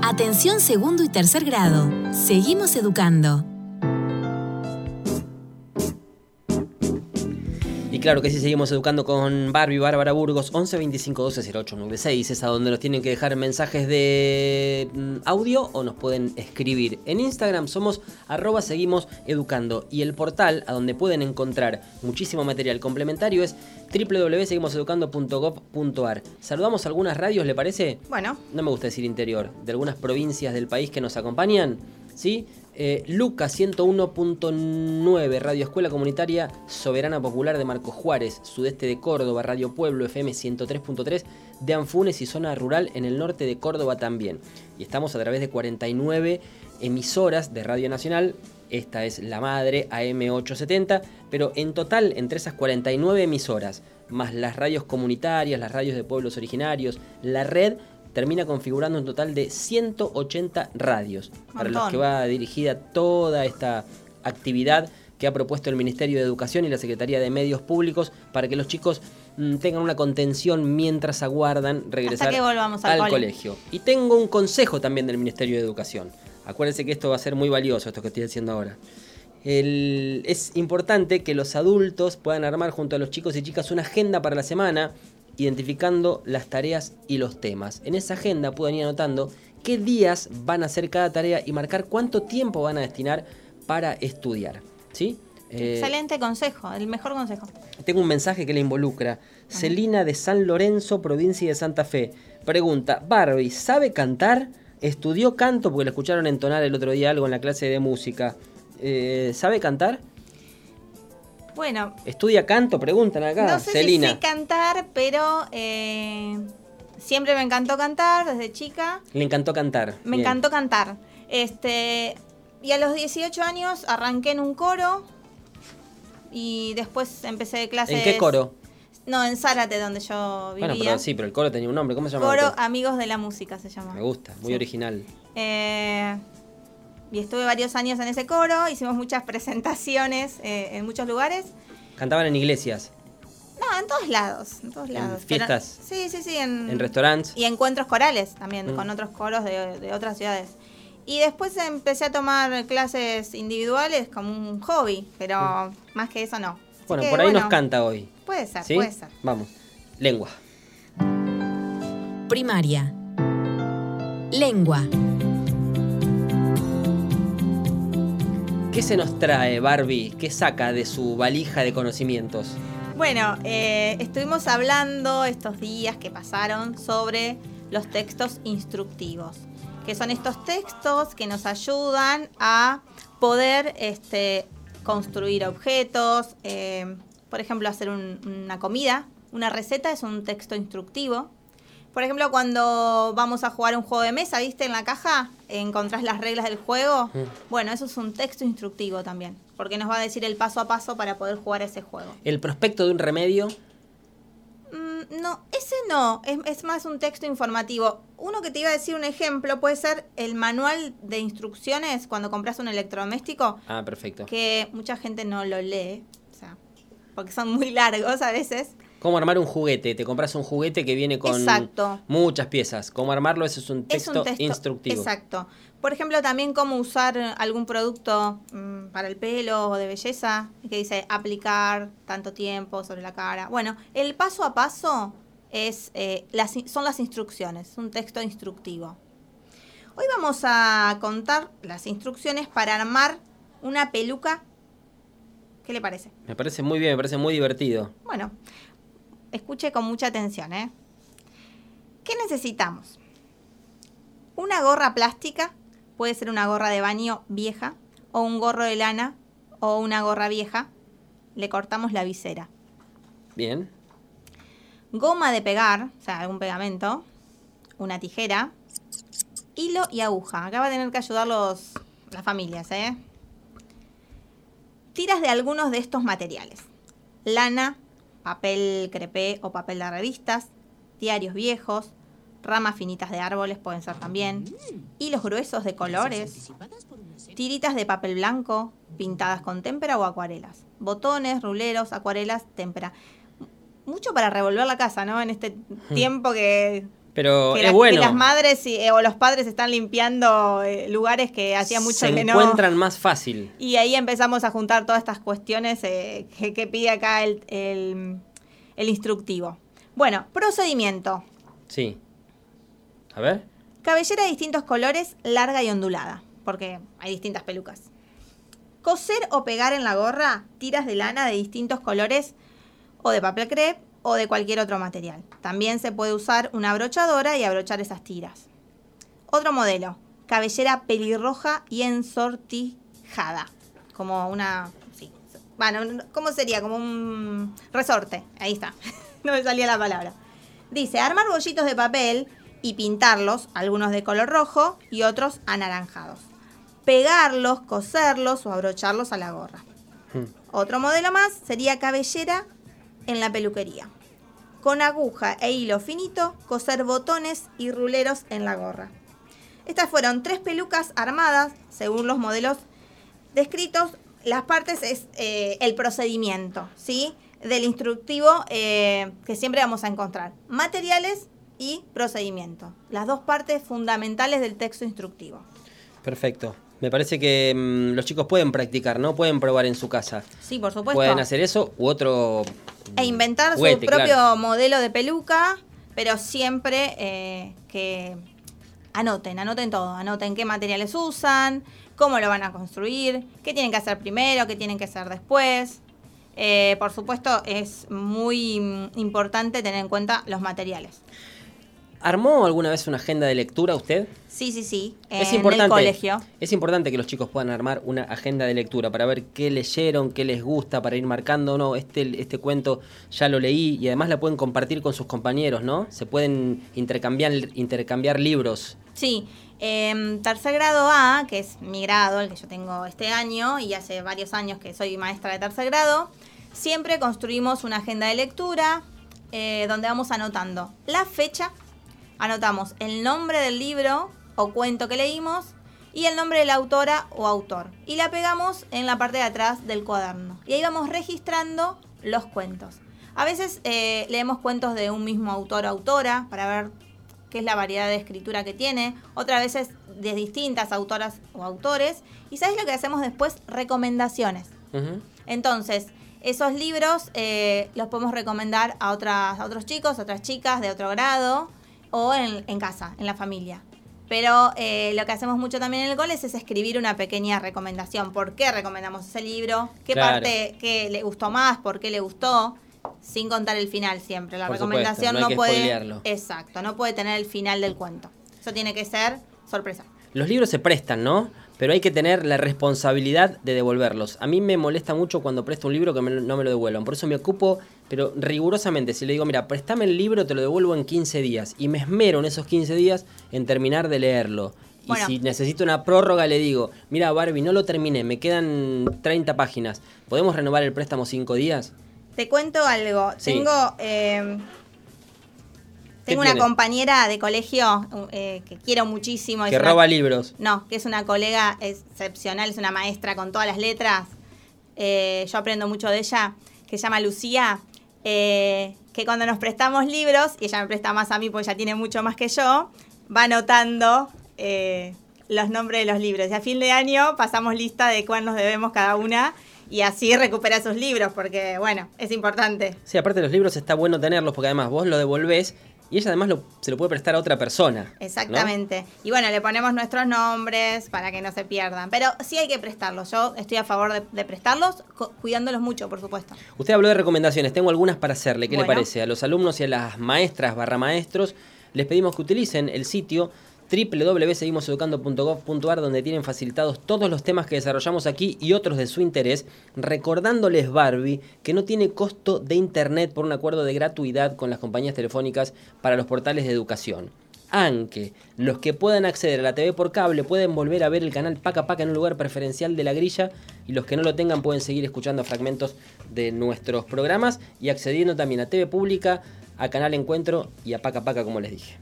Atención segundo y tercer grado. Seguimos educando. Y claro que sí, seguimos educando con Barbie Bárbara Burgos. 11 25 12 08 96 es a donde nos tienen que dejar mensajes de audio o nos pueden escribir. En Instagram somos @seguimoseducando y el portal a donde pueden encontrar muchísimo material complementario es www.seguimoseducando.gov.ar. Saludamos a algunas radios, ¿le parece? Bueno. No me gusta decir interior, de algunas provincias del país que nos acompañan, ¿sí? Luca 101.9, Radio Escuela Comunitaria Soberana Popular de Marcos Juárez, sudeste de Córdoba, Radio Pueblo FM 103.3 de Anfunes y zona rural en el norte de Córdoba también. Y estamos a través de 49 emisoras de Radio Nacional, esta es la madre AM870, pero en total entre esas 49 emisoras, más las radios comunitarias, las radios de pueblos originarios, la red termina configurando un total de 180 radios, para los que va dirigida toda esta actividad que ha propuesto el Ministerio de Educación y la Secretaría de Medios Públicos para que los chicos tengan una contención mientras aguardan regresar hasta que volvamos al colegio. Y tengo un consejo también del Ministerio de Educación. Acuérdense que esto va a ser muy valioso, esto que estoy haciendo ahora. Es importante que los adultos puedan armar junto a los chicos y chicas una agenda para la semana, identificando las tareas y los temas. En esa agenda pueden ir anotando qué días van a hacer cada tarea y marcar cuánto tiempo van a destinar para estudiar, ¿sí? Excelente consejo, el mejor consejo. Tengo un mensaje que le involucra. Celina de San Lorenzo, provincia de Santa Fe. Pregunta, Barbie, ¿sabe cantar? ¿Estudió canto? Porque le escucharon entonar el otro día algo en la clase de música. ¿Sabe cantar? Bueno. ¿Estudia canto? Preguntan acá, no sé Celina. Si sé cantar, pero siempre me encantó cantar desde chica. Le encantó cantar. Me encantó cantar. Y a los 18 años arranqué en un coro y después empecé clases. ¿En qué coro? No, en Zárate, donde yo vivía. Bueno, pero el coro tenía un nombre. ¿Cómo se llama? Coro Amigos de la Música se llama. Me gusta, muy original. Y estuve varios años en ese coro, hicimos muchas presentaciones en muchos lugares. ¿Cantaban en iglesias? No, en todos lados. ¿En fiestas? Pero, sí. ¿En restaurantes? Y encuentros corales también, con otros coros de otras ciudades. Y después empecé a tomar clases individuales como un hobby, pero más que eso no. Bueno, por ahí nos canta hoy. Puede ser, ¿sí? Puede ser. Vamos, lengua. Primaria. Lengua. ¿Qué se nos trae, Barbie? ¿Qué saca de su valija de conocimientos? Bueno, estuvimos hablando estos días que pasaron sobre los textos instructivos, que son estos textos que nos ayudan a poder construir objetos, por ejemplo, hacer una comida. Una receta es un texto instructivo. Por ejemplo, cuando vamos a jugar un juego de mesa, ¿viste? En la caja encontrás las reglas del juego. Bueno, eso es un texto instructivo también, porque nos va a decir el paso a paso para poder jugar ese juego. ¿El prospecto de un remedio? No, ese no. Es más un texto informativo. Uno que te iba a decir un ejemplo puede ser el manual de instrucciones cuando compras un electrodoméstico. Ah, perfecto. Que mucha gente no lo lee, o sea, porque son muy largos a veces. ¿Cómo armar un juguete? Te compras un juguete que viene con muchas piezas. ¿Cómo armarlo? Eso es un texto instructivo. Exacto. Por ejemplo, también cómo usar algún producto para el pelo o de belleza, que dice aplicar tanto tiempo sobre la cara. Bueno, el paso a paso son las instrucciones, es un texto instructivo. Hoy vamos a contar las instrucciones para armar una peluca. ¿Qué le parece? Me parece muy bien, me parece muy divertido. Bueno, escuche con mucha atención, ¿Qué necesitamos? Una gorra plástica, puede ser una gorra de baño vieja, o un gorro de lana, o una gorra vieja. Le cortamos la visera. Bien. Goma de pegar, o sea, algún pegamento. Una tijera. Hilo y aguja. Acá va a tener que ayudar las familias, Tiras de algunos de estos materiales. Lana, papel crepé o papel de revistas, diarios viejos, ramas finitas de árboles pueden ser también, hilos gruesos de colores, tiritas de papel blanco, pintadas con témpera o acuarelas, botones, ruleros, acuarelas, témpera. Mucho para revolver la casa, ¿no? En este tiempo que Pero que es bueno. Que las madres o los padres están limpiando lugares que hacía mucho que no. Se encuentran más fácil. Y ahí empezamos a juntar todas estas cuestiones que pide acá el instructivo. Bueno, procedimiento. Sí. A ver. Cabellera de distintos colores, larga y ondulada, porque hay distintas pelucas. Coser o pegar en la gorra tiras de lana de distintos colores o de papel crepe o de cualquier otro material. También se puede usar una abrochadora y abrochar esas tiras. Otro modelo, cabellera pelirroja y ensortijada, como una... Sí. Bueno, ¿cómo sería? Como un resorte, ahí está, no me salía la palabra. Dice, armar bollitos de papel y pintarlos, algunos de color rojo y otros anaranjados. Pegarlos, coserlos o abrocharlos a la gorra. Otro modelo más sería cabellera en la peluquería. Con aguja e hilo finito, coser botones y ruleros en la gorra. Estas fueron 3 pelucas armadas, según los modelos descritos. Las partes es el procedimiento, ¿sí? Del instructivo que siempre vamos a encontrar. Materiales y procedimiento. Las 2 partes fundamentales del texto instructivo. Perfecto. Me parece que los chicos pueden practicar, ¿no? Pueden probar en su casa. Sí, por supuesto. Pueden hacer eso u otro... E inventar juguete, su propio claro. modelo de peluca, pero siempre que anoten todo. Anoten qué materiales usan, cómo lo van a construir, qué tienen que hacer primero, qué tienen que hacer después. Por supuesto, es muy importante tener en cuenta los materiales. ¿Armó alguna vez una agenda de lectura usted? Sí. Es en importante, el colegio. Es importante que los chicos puedan armar una agenda de lectura para ver qué leyeron, qué les gusta, para ir marcando, no, este cuento ya lo leí, y además la pueden compartir con sus compañeros, ¿no? Se pueden intercambiar libros. Sí, tercer grado A, que es mi grado, el que yo tengo este año, y hace varios años que soy maestra de tercer grado, siempre construimos una agenda de lectura donde vamos anotando la fecha, anotamos el nombre del libro o cuento que leímos y el nombre de la autora o autor. Y la pegamos en la parte de atrás del cuaderno. Y ahí vamos registrando los cuentos. A veces leemos cuentos de un mismo autor o autora para ver qué es la variedad de escritura que tiene. Otras veces de distintas autoras o autores. Y ¿sabes lo que hacemos después? Recomendaciones. Uh-huh. Entonces, esos libros los podemos recomendar a otros chicos, a otras chicas de otro grado o en casa, en la familia. Pero lo que hacemos mucho también en el cole es escribir una pequeña recomendación. ¿Por qué recomendamos ese libro? ¿Qué parte que le gustó más? ¿Por qué le gustó? Sin contar el final siempre. La recomendación no puede... spoilearlo. Exacto, no puede tener el final del cuento. Eso tiene que ser sorpresa. Los libros se prestan, ¿no? Pero hay que tener la responsabilidad de devolverlos. A mí me molesta mucho cuando presto un libro que no me lo devuelvan. Por eso me ocupo, pero rigurosamente, si le digo, mira, préstame el libro, te lo devuelvo en 15 días. Y me esmero en esos 15 días en terminar de leerlo. Bueno. Y si necesito una prórroga, le digo, mira, Barbie, no lo terminé, me quedan 30 páginas. ¿Podemos renovar el préstamo 5 días? Te cuento algo. Sí. Tengo una compañera de colegio que quiero muchísimo. Que roba libros. No, que es una colega excepcional, es una maestra con todas las letras. Yo aprendo mucho de ella, que se llama Lucía, que cuando nos prestamos libros, y ella me presta más a mí porque ella tiene mucho más que yo, va anotando los nombres de los libros. Y a fin de año pasamos lista de cuál nos debemos cada una. Y así recupera sus libros, porque, bueno, es importante. Sí, aparte de los libros está bueno tenerlos, porque además vos lo devolvés y ella además se lo puede prestar a otra persona. Exactamente. ¿No? Y bueno, le ponemos nuestros nombres para que no se pierdan. Pero sí hay que prestarlos. Yo estoy a favor de prestarlos, cuidándolos mucho, por supuesto. Usted habló de recomendaciones. Tengo algunas para hacerle. ¿Qué le parece? A los alumnos y a las maestras / maestros les pedimos que utilicen el sitio www.seguimoseducando.gov.ar, donde tienen facilitados todos los temas que desarrollamos aquí y otros de su interés, recordándoles, Barbie, que no tiene costo de internet por un acuerdo de gratuidad con las compañías telefónicas para los portales de educación. Aunque los que puedan acceder a la TV por cable pueden volver a ver el canal Paca Paca en un lugar preferencial de la grilla, y los que no lo tengan pueden seguir escuchando fragmentos de nuestros programas y accediendo también a TV Pública, a Canal Encuentro y a Paca Paca, como les dije.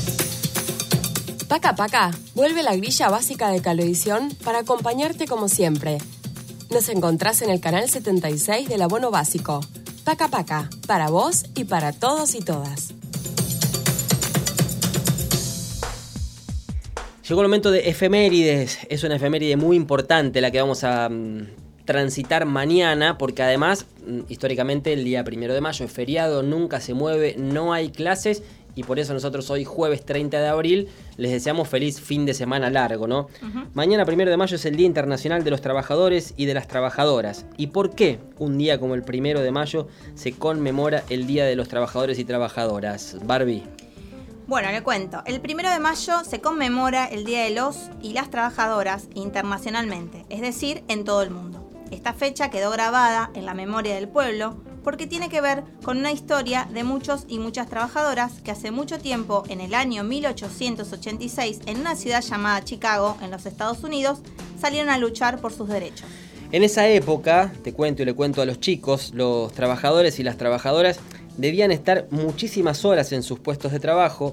Paca Paca vuelve la grilla básica de Cablevisión para acompañarte como siempre. Nos encontrás en el canal 76 del abono básico. Paca Paca, para vos y para todos y todas. Llegó el momento de efemérides. Es una efeméride muy importante la que vamos a transitar mañana, porque además, históricamente, el día 1 de mayo es feriado, nunca se mueve, no hay clases, y por eso nosotros hoy, jueves 30 de abril, les deseamos feliz fin de semana largo, ¿no? Mañana, 1 de mayo, es el Día Internacional de los Trabajadores y de las Trabajadoras. ¿Y por qué un día como el 1 de mayo se conmemora el Día de los Trabajadores y Trabajadoras? Barbie. Bueno, le cuento. El 1 de mayo se conmemora el Día de los y las Trabajadoras internacionalmente, es decir, en todo el mundo. Esta fecha quedó grabada en la memoria del pueblo porque tiene que ver con una historia de muchos y muchas trabajadoras que hace mucho tiempo, en el año 1886, en una ciudad llamada Chicago, en los Estados Unidos, salieron a luchar por sus derechos. En esa época, te cuento y le cuento a los chicos, los trabajadores y las trabajadoras debían estar muchísimas horas en sus puestos de trabajo,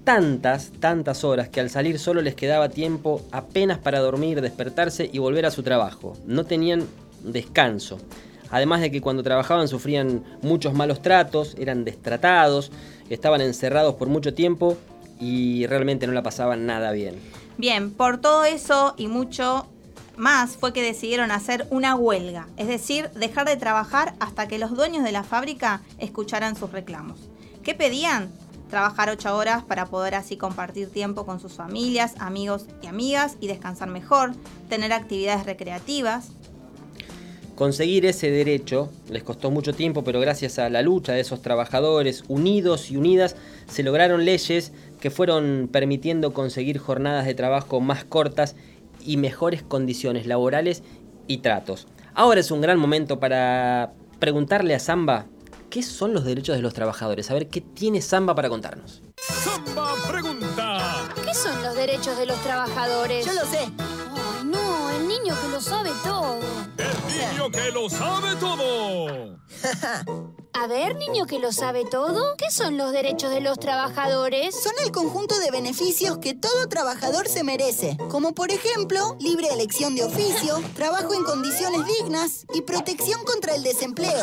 tantas horas que al salir solo les quedaba tiempo apenas para dormir, despertarse y volver a su trabajo. No tenían descanso. Además de que cuando trabajaban sufrían muchos malos tratos, eran destratados, estaban encerrados por mucho tiempo y realmente no la pasaban nada bien. Bien, por todo eso y mucho más fue que decidieron hacer una huelga, es decir, dejar de trabajar hasta que los dueños de la fábrica escucharan sus reclamos. ¿Qué pedían? Trabajar 8 horas para poder así compartir tiempo con sus familias, amigos y amigas y descansar mejor, tener actividades recreativas. Conseguir ese derecho les costó mucho tiempo, pero gracias a la lucha de esos trabajadores unidos y unidas, se lograron leyes que fueron permitiendo conseguir jornadas de trabajo más cortas y mejores condiciones laborales y tratos. Ahora es un gran momento para preguntarle a Samba qué son los derechos de los trabajadores. A ver, ¿qué tiene Samba para contarnos? ¡Samba pregunta! ¿Qué son los derechos de los trabajadores? Yo lo sé. Ay, no, el niño que lo sabe todo. ¡El niño que lo sabe todo! A ver, niño que lo sabe todo, ¿qué son los derechos de los trabajadores? Son el conjunto de beneficios que todo trabajador se merece, como por ejemplo, libre elección de oficio, trabajo en condiciones dignas y protección contra el desempleo.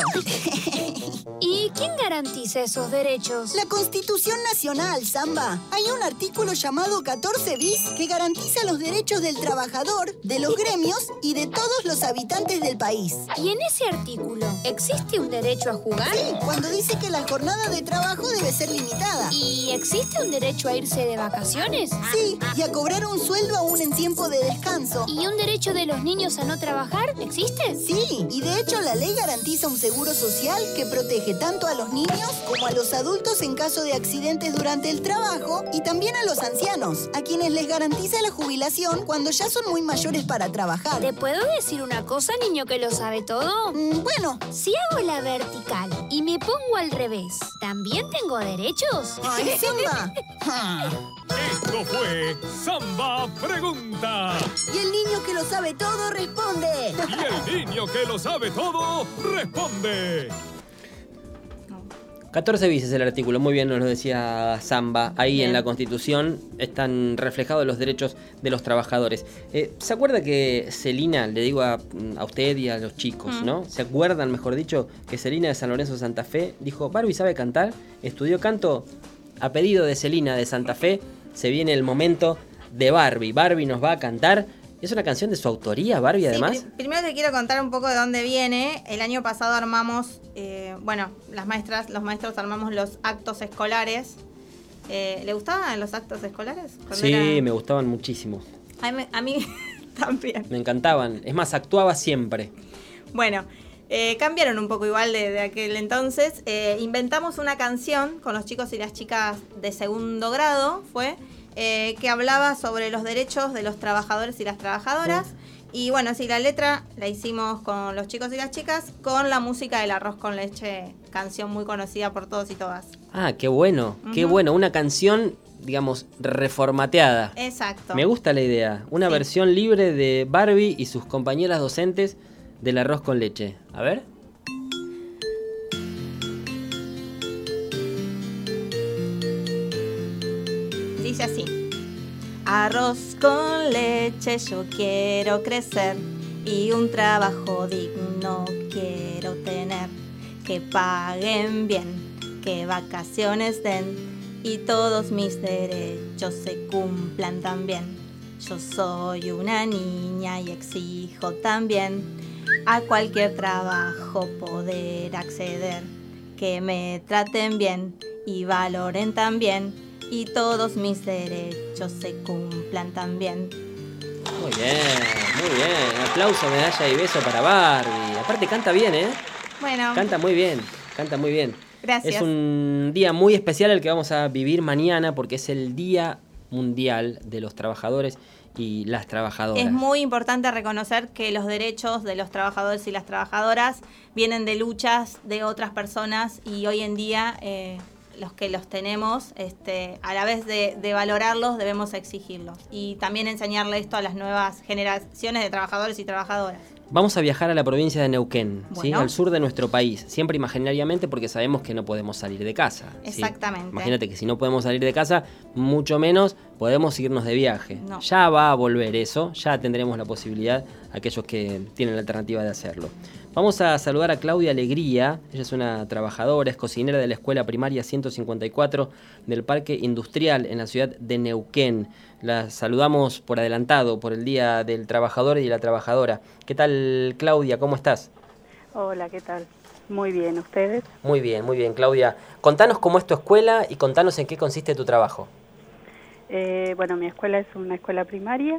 ¿Y quién garantiza esos derechos? La Constitución Nacional, Samba. Hay un artículo llamado 14 bis que garantiza los derechos del trabajador, de los gremios y de todos los habitantes del país. ¿Y en ese artículo existe un derecho a jugar? Sí, cuando dice que la jornada de trabajo debe ser limitada. ¿Y existe un derecho a irse de vacaciones? Sí, y a cobrar un sueldo aún en tiempo de descanso. ¿Y un derecho de los niños a no trabajar? ¿Existe? Sí, y de hecho la ley garantiza un seguro social que protege tanto a los niños como a los adultos en caso de accidentes durante el trabajo y también a los ancianos, a quienes les garantiza la jubilación cuando ya son muy mayores para trabajar. ¿Te puedo decir una cosa, niño que lo sabe todo? Bueno. Si hago la vertical y me pongo al revés, ¿también tengo derechos? ¡Ay, Samba! Esto fue Samba Pregunta. Y el niño que lo sabe todo responde. Y el niño que lo sabe todo responde. 14 bis es el artículo, muy bien nos lo decía Samba. Ahí bien. En la Constitución están reflejados los derechos de los trabajadores. ¿Se acuerda que Celina, le digo a usted y a los chicos, ¿no? ¿Se acuerdan, mejor dicho, que Celina de San Lorenzo de Santa Fe dijo, Barbie sabe cantar? Estudió canto. A pedido de Celina de Santa Fe, se viene el momento de Barbie. Barbie nos va a cantar. ¿Es una canción de su autoría, Barbie, además? Sí, primero te quiero contar un poco de dónde viene. El año pasado armamos, los maestros armamos los actos escolares. ¿Le gustaban los actos escolares? Sí, me gustaban muchísimo. A mí también. Me encantaban. Es más, actuaba siempre. Bueno, cambiaron un poco igual de aquel entonces. Inventamos una canción con los chicos y las chicas de segundo grado, que hablaba sobre los derechos de los trabajadores y las trabajadoras. Y bueno, sí, la letra la hicimos con los chicos y las chicas con la música del Arroz con Leche, canción muy conocida por todos y todas. Ah, qué bueno, qué bueno. Una canción, digamos, reformateada. Exacto. Me gusta la idea. Una versión libre de Barbie y sus compañeras docentes del Arroz con Leche. A ver. Dice así. Arroz con leche yo quiero crecer y un trabajo digno quiero tener. Que paguen bien, que vacaciones den y todos mis derechos se cumplan también. Yo soy una niña y exijo también a cualquier trabajo poder acceder, que me traten bien y valoren también y todos mis derechos se cumplan también. Muy bien, muy bien. Aplauso, medalla y beso para Barbie. Aparte canta bien, ¿eh? Bueno, Canta muy bien, canta muy bien. gracias. Es un día muy especial el que vamos a vivir mañana porque es el Día Mundial de los Trabajadores y las Trabajadoras. Es muy importante reconocer que los derechos de los trabajadores y las trabajadoras vienen de luchas de otras personas y hoy en día los que los tenemos, a la vez de valorarlos, debemos exigirlos. Y también enseñarle esto a las nuevas generaciones de trabajadores y trabajadoras. Vamos a viajar a la provincia de Neuquén, ¿sí? Bueno. Al sur de nuestro país, siempre imaginariamente porque sabemos que no podemos salir de casa. ¿sí? Exactamente. Imagínate que si no podemos salir de casa, mucho menos podemos irnos de viaje. No. Ya va a volver eso, ya tendremos la posibilidad, aquellos que tienen la alternativa de hacerlo. Vamos a saludar a Claudia Alegría, ella es una trabajadora, es cocinera de la Escuela Primaria 154 del Parque Industrial en la ciudad de Neuquén. La saludamos por adelantado, por el Día del Trabajador y la Trabajadora. ¿Qué tal, Claudia? ¿Cómo estás? Hola, ¿qué tal? Muy bien, ¿ustedes? Muy bien, Claudia. Contanos cómo es tu escuela y contanos en qué consiste tu trabajo. Bueno, mi escuela es una escuela primaria.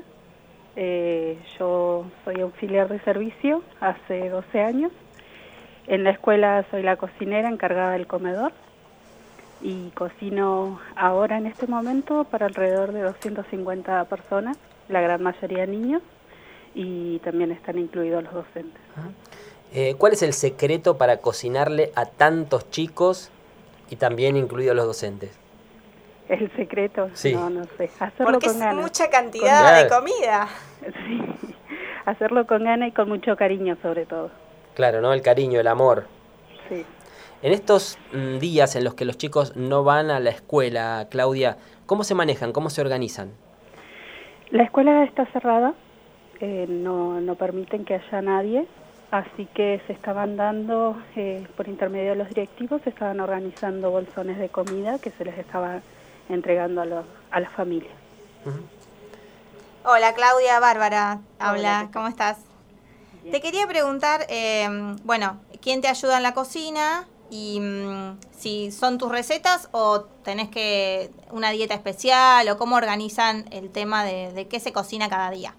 Yo soy auxiliar de servicio hace 12 años. En la escuela soy la cocinera encargada del comedor y cocino ahora en este momento para alrededor de 250 personas, la gran mayoría niños, y también están incluidos los docentes. ¿Cuál es el secreto para cocinarle a tantos chicos y también incluidos los docentes? ¿El secreto? Sí. No sé. Hacerlo Porque con es ganas. mucha cantidad de Claro. comida. Sí. Hacerlo con ganas y con mucho cariño sobre todo. Claro, ¿no? El cariño, el amor. Sí. En estos días en los que los chicos no van a la escuela, Claudia, ¿cómo se manejan? ¿Cómo se organizan? La escuela está cerrada, no permiten que haya nadie, así que se estaban dando, por intermedio de los directivos, se estaban organizando bolsones de comida que se les estaba entregando a las familias. Hola, Claudia, Bárbara. Habla, Hola, ¿cómo estás? Bien. Te quería preguntar, ¿quién te ayuda en la cocina? Y si son tus recetas o tenés que una dieta especial o cómo organizan el tema de qué se cocina cada día.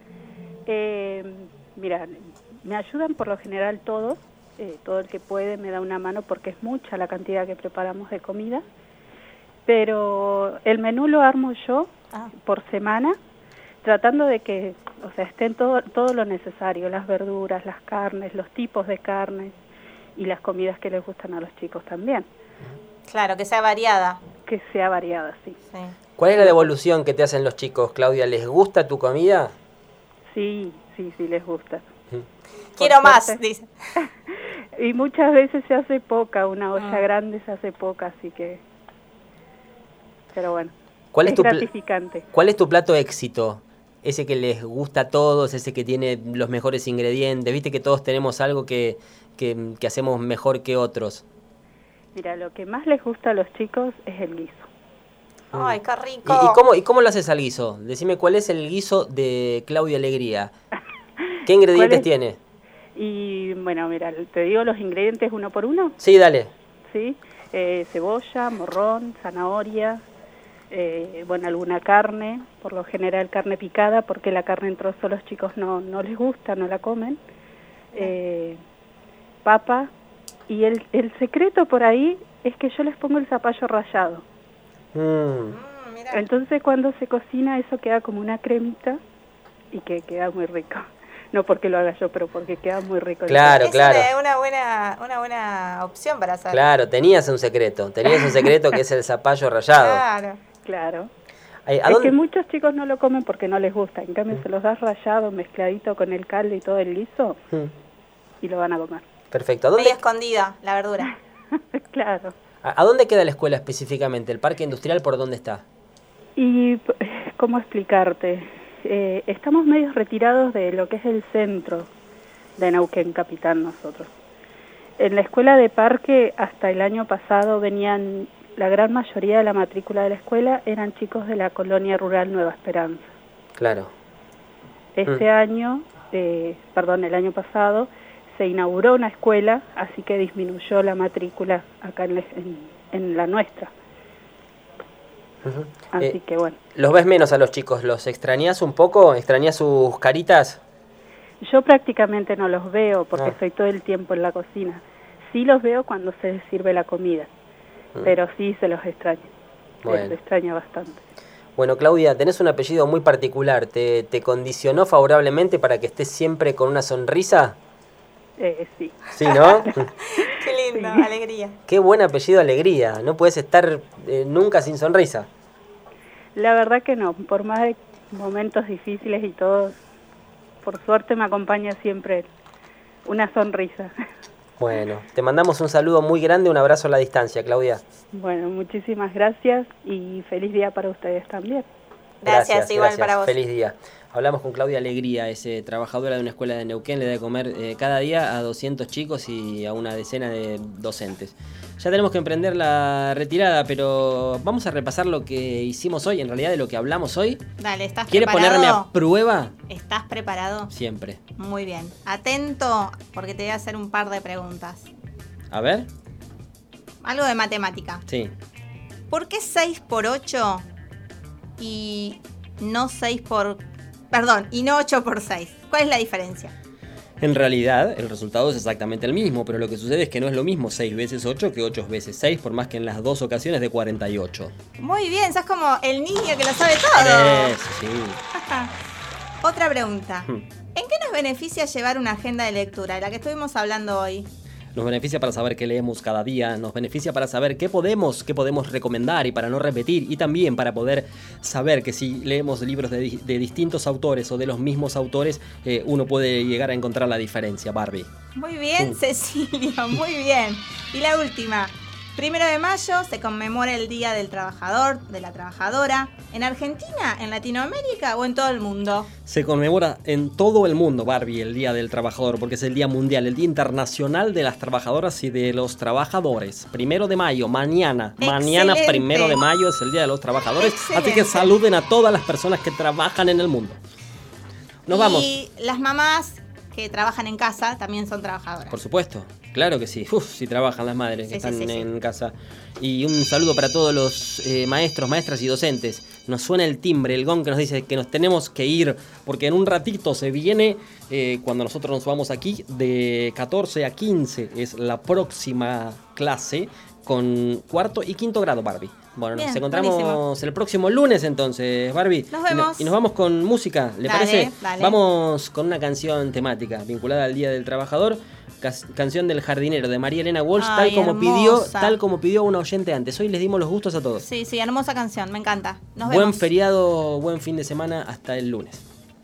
Mira, me ayudan por lo general todos, todo el que puede me da una mano porque es mucha la cantidad que preparamos de comida, pero el menú lo armo yo por semana, tratando de que, estén todo lo necesario, las verduras, las carnes, los tipos de carnes y las comidas que les gustan a los chicos también. Claro, que sea variada. Que sea variada, sí. Sí. ¿Cuál es la devolución que te hacen los chicos, Claudia? ¿Les gusta tu comida? Sí, les gusta. Quiero Por más, suerte. dice. Y muchas veces se hace poca, una olla grande se hace poca, así que... Pero bueno, ¿Cuál es gratificante. ¿Cuál es tu plato éxito? Ese que les gusta a todos, ese que tiene los mejores ingredientes. Viste que todos tenemos algo que hacemos mejor que otros. Mira, lo que más les gusta a los chicos es el guiso. Ay, qué rico. ¿Y cómo lo haces al guiso? Decime cuál es el guiso de Claudia Alegría. ¿Qué ingredientes tiene? Y bueno, mira, te digo los ingredientes uno por uno. Sí, dale. ¿Sí? Cebolla, morrón, zanahoria, alguna carne, por lo general carne picada, porque la carne en trozo a los chicos no les gusta, no la comen. Papa, y el secreto por ahí es que yo les pongo el zapallo rallado. Mira. Entonces cuando se cocina eso queda como una cremita y que queda muy rico. No porque lo haga yo, pero porque queda muy rico. Claro, Es claro. una buena opción para hacer. Claro, tenías un secreto que es el zapallo rallado. Claro. Es que muchos chicos no lo comen porque no les gusta. En cambio se los das rallado, mezcladito con el caldo y todo el guiso y lo van a comer. Perfecto. Medio escondida la verdura. Claro. ¿A dónde queda la escuela específicamente? ¿El parque industrial por dónde está? Y, ¿cómo explicarte? Estamos medio retirados de lo que es el centro de Neuquén Capital nosotros. En la escuela de parque hasta el año pasado venían, la gran mayoría de la matrícula de la escuela eran chicos de la colonia rural Nueva Esperanza. Claro. Este año, el año pasado, se inauguró una escuela, así que disminuyó la matrícula acá en la nuestra. Uh-huh. Así que bueno. ¿Los ves menos a los chicos? ¿Los extrañás un poco? ¿Extrañás sus caritas? Yo prácticamente no los veo porque estoy todo el tiempo en la cocina. Sí los veo cuando se sirve la comida, pero sí se los extraño. Bueno. Se extraña bastante. Bueno, Claudia, tenés un apellido muy particular. ¿Te condicionó favorablemente para que estés siempre con una sonrisa? Sí. Sí, ¿no? Qué lindo, sí. Alegría. Qué buen apellido, Alegría. No puedes estar nunca sin sonrisa. La verdad que no. Por más de momentos difíciles y todo, por suerte me acompaña siempre una sonrisa. Bueno, te mandamos un saludo muy grande, un abrazo a la distancia, Claudia. Bueno, muchísimas gracias y feliz día para ustedes también. Gracias, igual para vos. Feliz día. Hablamos con Claudia Alegría, es trabajadora de una escuela de Neuquén, le da de comer cada día a 200 chicos y a una decena de docentes. Ya tenemos que emprender la retirada, pero vamos a repasar lo que hicimos hoy, en realidad de lo que hablamos hoy. Dale, ¿estás ¿Quieres preparado? ponerme a prueba? ¿Estás preparado? Siempre. Muy bien. Atento, porque te voy a hacer un par de preguntas. A ver. Algo de matemática. Sí. ¿Por qué 6 por 8 y no 6 por... Perdón, y no 8 por 6? ¿Cuál es la diferencia? En realidad, el resultado es exactamente el mismo, pero lo que sucede es que no es lo mismo 6 veces 8 que 8 veces 6, por más que en las dos ocasiones de 48. Muy bien, sos como el niño que lo sabe todo. Sí. Otra pregunta. ¿En qué nos beneficia llevar una agenda de lectura, de la que estuvimos hablando hoy? Nos beneficia para saber qué leemos cada día, nos beneficia para saber qué podemos recomendar y para no repetir, y también para poder saber que si leemos libros de distintos autores o de los mismos autores, uno puede llegar a encontrar la diferencia, Barbie. Muy bien, Cecilia, muy bien. Y la última. 1 de mayo se conmemora el Día del Trabajador, de la Trabajadora. ¿En Argentina, en Latinoamérica o en todo el mundo? Se conmemora en todo el mundo, Barbie, el Día del Trabajador, porque es el Día Mundial, el Día Internacional de las Trabajadoras y de los Trabajadores. 1 de mayo, mañana. Excelente. Mañana, 1 de mayo, es el Día de los Trabajadores. Excelente. Así que saluden a todas las personas que trabajan en el mundo. Nos vamos. Y las mamás que trabajan en casa también son trabajadoras. Por supuesto, claro que sí. Si trabajan las madres que están sí. en casa. Y un saludo para todos los maestros, maestras y docentes. Nos suena el timbre, el gong que nos dice que nos tenemos que ir, porque en un ratito se viene, cuando nosotros nos vamos aquí, de 14 a 15 es la próxima clase con 4º y 5º grado, Barbie. Bueno, Bien, nos encontramos buenísimo. el próximo lunes entonces, Barbie. Nos vemos. Y nos vamos con música, ¿le Dale, parece? dale. Vamos con una canción temática vinculada al Día del Trabajador, canción del Jardinero de María Elena Walsh, Ay, hermosa. tal como pidió una oyente antes. Hoy les dimos los gustos a todos. Sí, hermosa canción, me encanta. Nos Buen vemos. feriado, buen fin de semana, hasta el lunes.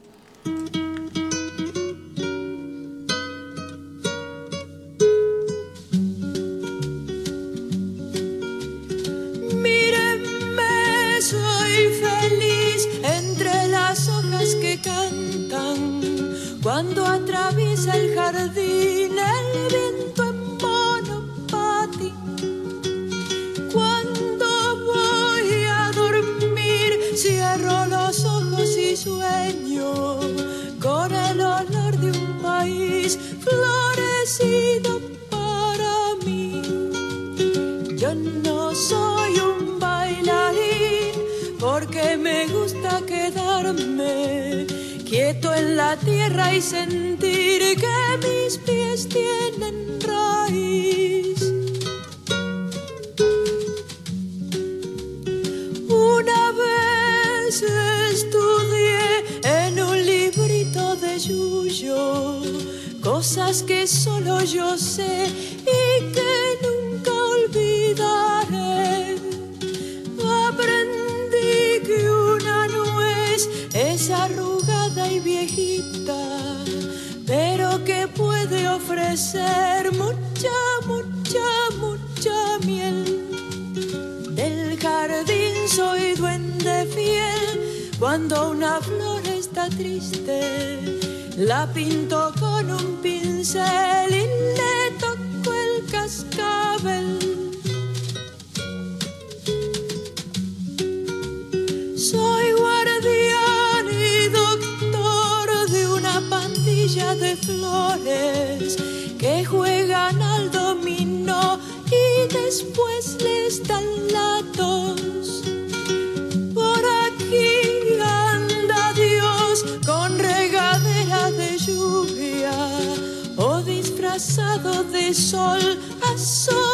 Mírenme, soy feliz entre las hojas que cantan. Cuando atraviesa el jardín el viento en monopatín. Cuando voy a dormir cierro los ojos y sueño con el olor de un país florecido para mí. Yo no soy un bailarín porque me gusta quedarme quieto en la tierra y sentir que mis pies tienen raíz. Una vez estudié en un librito de Yuyo cosas que solo yo sé y que nunca olvidaré. Aprendí que una nuez es arrugada y viejita, pero que puede ofrecer mucha, mucha, mucha miel. Del jardín soy duende fiel, cuando una flor está triste, la pinto con un pincel y le toco el cascabel. Soy guardián y después les dan la tos. Por aquí anda Dios con regadera de lluvia o disfrazado de sol a sol.